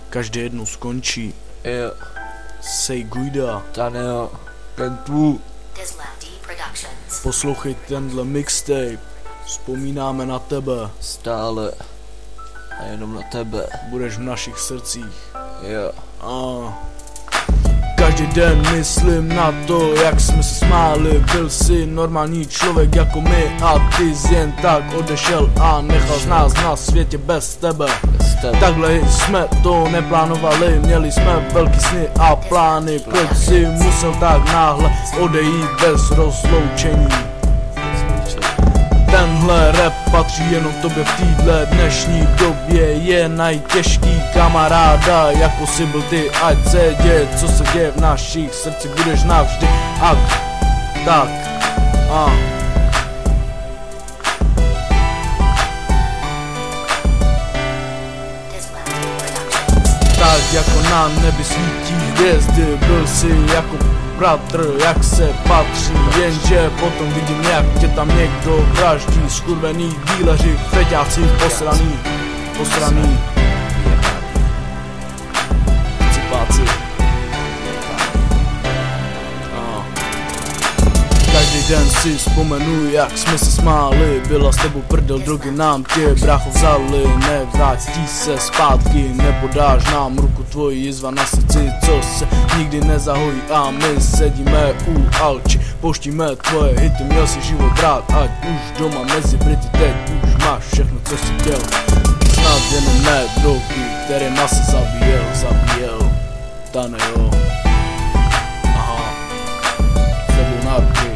každý jednou skončí. Jo. Sej Guida. Taneo. Kentu. Poslouchej tenhle mixtape. Vzpomínáme na tebe. Stále. A jenom na tebe. Budeš v našich srdcích. Jo. Každý den myslím na to, jak jsme se smáli. Byl jsi normální člověk jako my a ty jsi jen tak odešel a nechal z nás na světě bez tebe. Takhle jsme to neplánovali, měli jsme velký sny a plány. Proč jsi musel tak náhle odejít bez rozloučení? Tenhle rap patří jenom tobě v téhle dnešní době. Je najtěžký kamaráda, jako si byl ty. Ať se děje, co se děje v našich srdcích, budeš navždy. Tak. Tak jako na nebi svítí hvězdy, byl jsi jako bratr, jak se patří. Jenže potom vidím, jak tě tam někdo vraždí. Skurvený díleři, feťáci, posraný cipáci. Každý den si vzpomenu, jak jsme se smáli. Byla s tebou prdel, drogy nám tě brácho vzali. Nevrátí se zpátky, nepodáš nám ruku tvoji jizva na srdci, co se nikdy nezahojí. A my sedíme u Alči, pouštíme tvoje hity. Měl si život rád, ať už doma mezi Brity. Teď už máš všechno, co jsi chtěl. Snad jenom ne drogy, které nás zabíjel. Taneo. Sebou na ruky.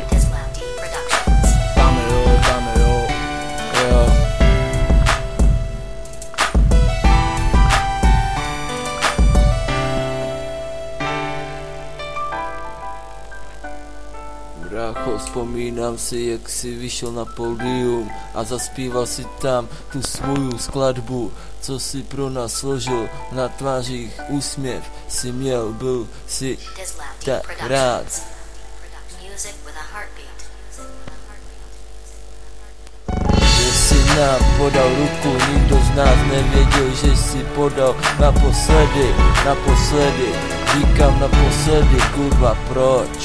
Brácho, vzpomínám si, jak jsi vyšel na pódium a zaspíval si tam tu svou skladbu, co si pro nás složil. Na tvářích úsměv si měl, byl si tak rád. Že jsi nám podal ruku, nikdo z nás nevěděl, že jsi podal naposledy. Říkám naposledy, kurva, proč?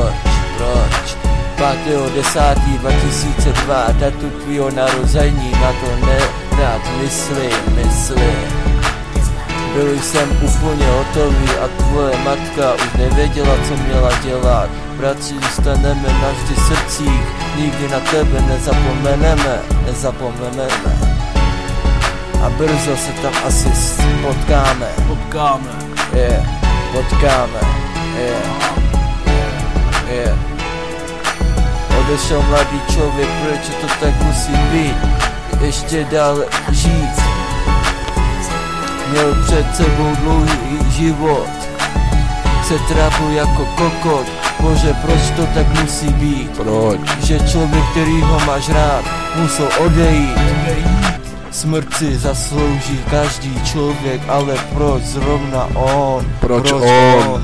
5.10.2002, datu tvýho narození, na to nerad myslím. Byl jsem úplně hotový a tvoje matka už nevěděla, co měla dělat. Bratři, zůstaneme navždy v srdcích, nikdy na tebe nezapomeneme. A brzo se tam asi potkáme. Odešel mladý člověk, proč to tak musí být? Ještě dále žít. Měl před sebou dlouhý život. Se trápil jako kokot. Bože, proč to tak musí být? Proč? Že člověk, který ho máš rád, musel odejít. Smrt si zaslouží každý člověk, ale proč zrovna on? Proč on?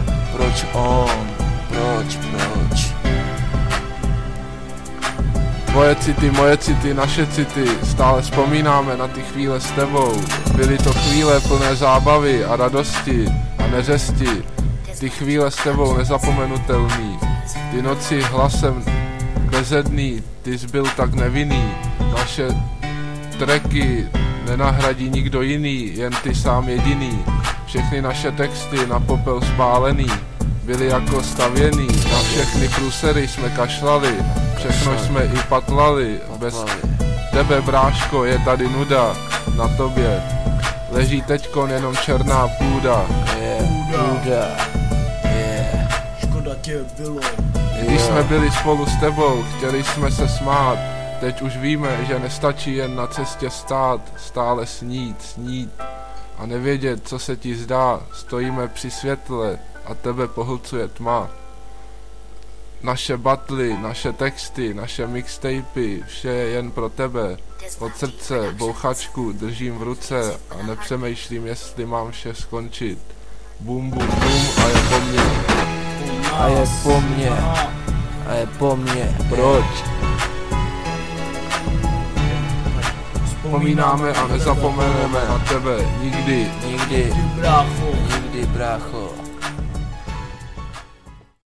Moje city, naše city, stále vzpomínáme na ty chvíle s tebou. Byly to chvíle plné zábavy a radosti a neřesti. Ty chvíle s tebou nezapomenutelný. Ty noci hlasem bezedný, ty jsi byl tak nevinný. Naše tracky nenahradí nikdo jiný, jen ty sám jediný. Všechny naše texty na popel spálený byly jako stavěný. Na všechny průsery jsme kašlali, všechno jsme i patlali. Bez tebe, bráško, je tady nuda. Na tobě leží teďkon jenom černá půda. Škoda tě bylo. Když jsme byli spolu s tebou, chtěli jsme se smát. Teď už víme, že nestačí jen na cestě stát, stále snít a nevědět, co se ti zdá. Stojíme při světle a tebe pohlcuje tma. Naše batly, naše texty, naše mixtapy, vše je jen pro tebe. Od srdce bouchačku držím v ruce a nepřemýšlím, jestli mám vše skončit. Bum bum bum a je po mně. Proč? Vzpomínáme a nezapomeneme na tebe nikdy. Nikdy, Brácho. nikdy, brácho.